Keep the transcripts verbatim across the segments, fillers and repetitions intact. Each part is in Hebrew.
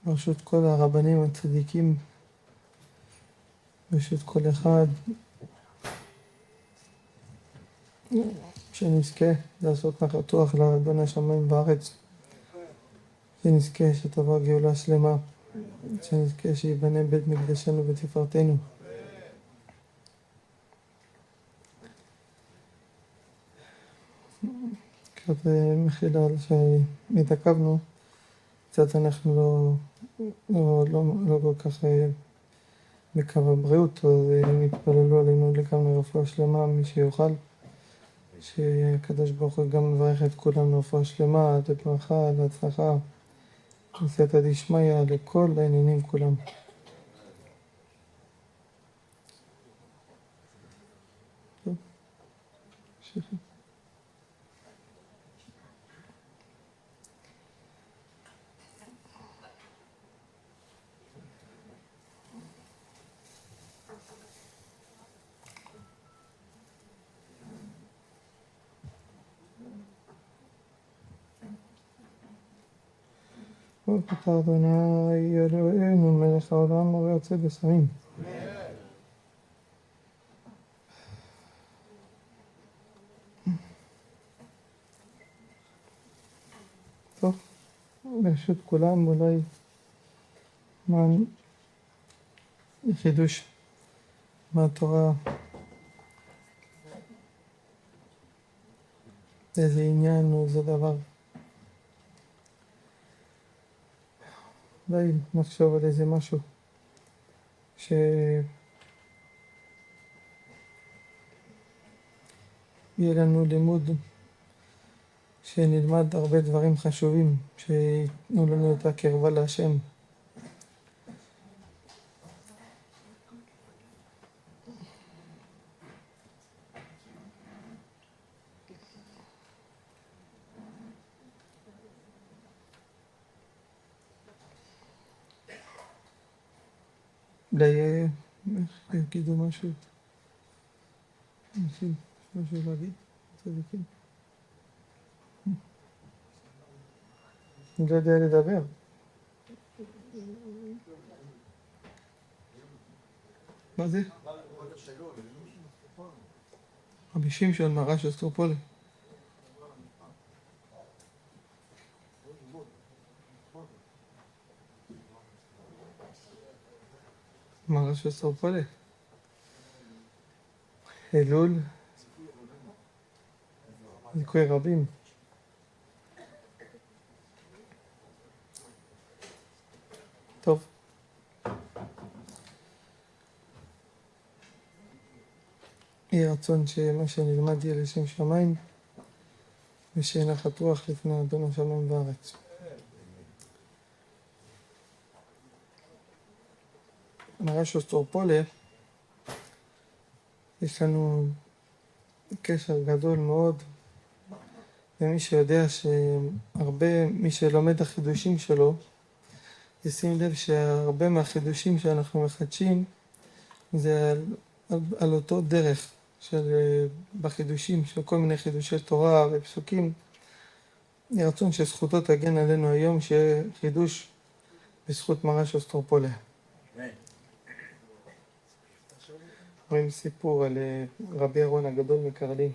ברשות כל הרבנים הצדיקים, ברשות כל אחד, שנזכה לעשות נחת רוח לאדון השמיים בארץ, שנזכה שתבוא גאולה שלמה, שנזכה שיבנה בית מקדשנו בתפארתנו. קצת מחילה שמתעכבנו, קצת אנחנו לא, לא, לא, לא כל כך בקו הבריאות, אז הם יתפללו עלינו לגמרי רפואה שלמה, מי שיוכל, שהקדוש ברוך הוא גם מברך את כולם לרפואה שלמה, לברכה, להצלחה, לסייעתא דשמיא, לכל העניינים כולם. טוב, שכם. ברוך אתה אדוני אלוהינו מלך העולם ויוצא בשרים. טוב, ברשות כולם אולי מה חידוש מהתורה, איזה עניין או איזה דבר. אולי נחשוב על איזה משהו שיהיה לנו לימוד, שנלמד הרבה דברים חשובים, שיתנו לנו את הקרבה להשם. אולי איך יגידו משהו, אנשים, משהו להגיד, צדיקים. אני לא יודע לדבר. מה זה? רבי שמשון מהרש אסטרופולי. מהרש אסטרופולי. אלול. זיכוי רבים. טוב. יהיה רצון שמה שנלמד יהיה לשם שמיים, ושיהיה נחת רוח לפני אדון השמיים בארץ. מהרש אסטרופולי, יש לנו קשר גדול מאוד, ומי שיודע שהרבה, מי שלומד את החידושים שלו, ישים לב שהרבה מהחידושים שאנחנו מחדשים, זה על, על, על אותו דרך של בחידושים, של כל מיני חידושי תורה ופסוקים. יהיה רצון שזכותו תגן עלינו היום, שיהיה חידוש בזכות מהרש אסטרופולי. רואים סיפור על רבי אהרון הגדול מקרלין,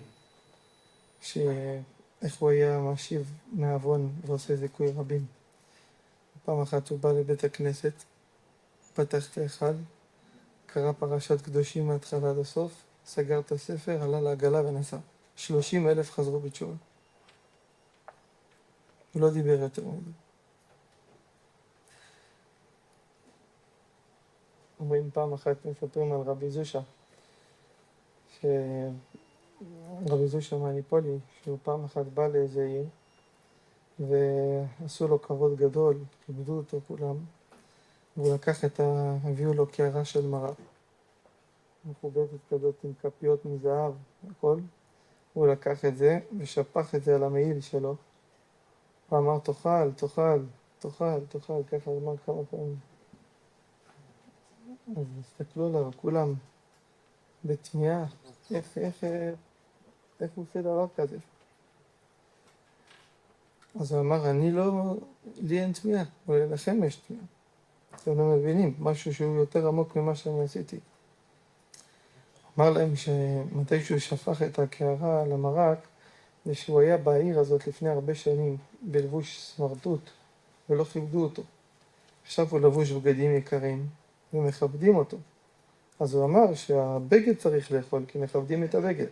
שאיך הוא היה משיב מעוון ועושה זיכוי רבים. פעם אחת הוא בא לבית הכנסת, פתח את ההיכל, קרא פרשת קדושים מההתחלה עד הסוף, סגר את הספר, עלה לעגלה ונסע. שלושים אלף חזרו בתשובה. הוא לא דיבר יותר מזה. אומרים פעם אחת, מספרים על רבי זושה, שרבי זושה מהניפולי, שהוא פעם אחת בא לאיזה עיר, ועשו לו כבוד גדול, כיבדו אותו כולם, והוא לקח את ה... הביאו לו קערה של מרק, מכובדת כזאת עם כפיות מזהב, הכל. הוא לקח את זה ושפך את זה על המעיל שלו, ואמר תאכל, תאכל, תאכל, תאכל, ככה אמר כמה פעמים. אז הסתכלו עליו, כולם בתמיהה, איך, איך, איך הוא עושה דבר כזה? אז הוא אמר, אני לא, לי אין תמיהה, אבל לכם יש תמיהה. אתם לא מבינים, משהו שהוא יותר עמוק ממה שאני עשיתי. אמר להם שמתי שהוא שפך את הקערה על המרק, זה שהוא היה בעיר הזאת לפני הרבה שנים, בלבוש סמרטוט, ולא כיבדו אותו. עכשיו הוא לבוש בגדים יקרים, ומכבדים אותו. אז הוא אמר שהבגד צריך לאכול, כי מכבדים את הבגד.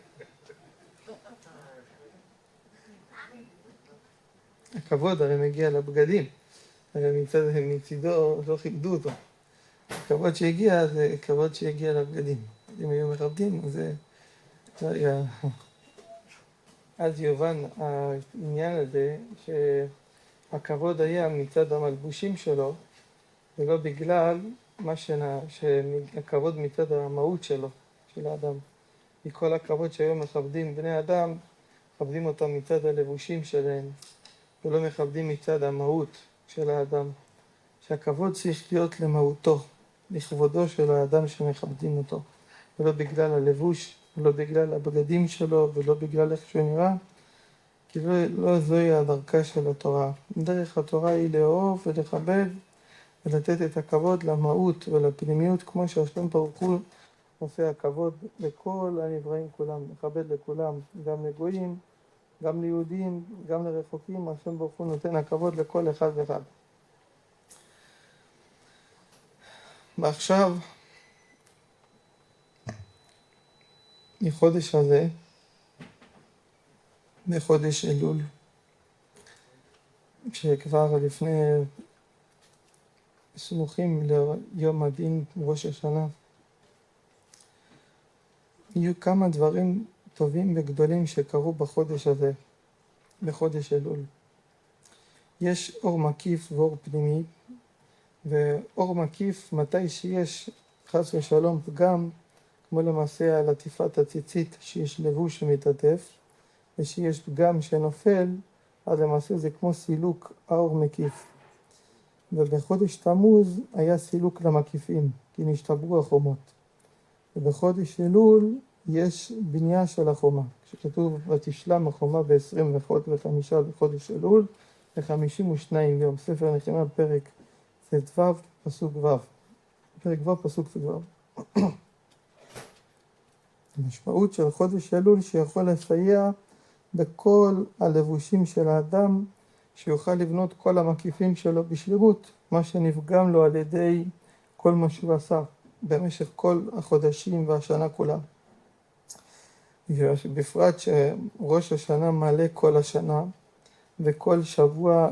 הכבוד הרי מגיע לבגדים, הרי מצד, מצידו לא כיבדו אותו. הכבוד שהגיע זה כבוד שהגיע לבגדים. אם היו מכבדים, זה לא היה... אז יובן העניין הזה שהכבוד היה מצד המלבושים שלו, ולא בגלל מה שנע... שהכבוד מצד המהות שלו, של האדם. מכל הכבוד שהיום מכבדים בני אדם, מכבדים אותם מצד הלבושים שלהם, ולא מכבדים מצד המהות של האדם. שהכבוד צריך להיות למהותו, לכבודו של האדם שמכבדים אותו, ולא בגלל הלבוש, ולא בגלל הבגדים שלו, ולא בגלל איך שהוא נראה, כי לא, לא זוהי הדרכה של התורה. דרך התורה היא לאהוב ולכבד, ולתת את הכבוד למהות ולפנימיות, כמו שהשם ברוך הוא עושה הכבוד לכל הנבראים כולם, לכבד לכולם, גם לגויים, גם ליהודים, גם לרחוקים, השם ברוך הוא נותן הכבוד לכל אחד ואחד. ועכשיו, מחודש הזה, בחודש אלול, שכבר לפני סמוכים ליום הדין ראש השנה, יהיו כמה דברים טובים וגדולים שקרו בחודש הזה, בחודש אלול. יש אור מקיף ואור פנימי, ואור מקיף מתי שיש חס ושלום פגם, כמו למעשה על עטיפת הציצית שיש לבוש שמתעטף, ושיש פגם שנופל, אז למעשה זה כמו סילוק האור מקיף. ובחודש תמוז היה סילוק למקיפים, כי נשתברו החומות. ובחודש אלול יש בנייה של החומה. כשכתוב ותשלם החומה ב-עשרים וחמישה בחודש אלול, ב-חמישים ושניים יום, ספר נחמיה פרק ט"ו פסוק ו'. פרק ו' פסוק ו'. המשמעות של חודש אלול שיכול לסייע בכל הלבושים של האדם, שיוכל לבנות כל המקיפים שלו בשלמות, מה שנפגם לו על ידי כל מה שהוא עשה במשך כל החודשים והשנה כולה. בפרט שראש השנה מעלה כל השנה, וכל שבוע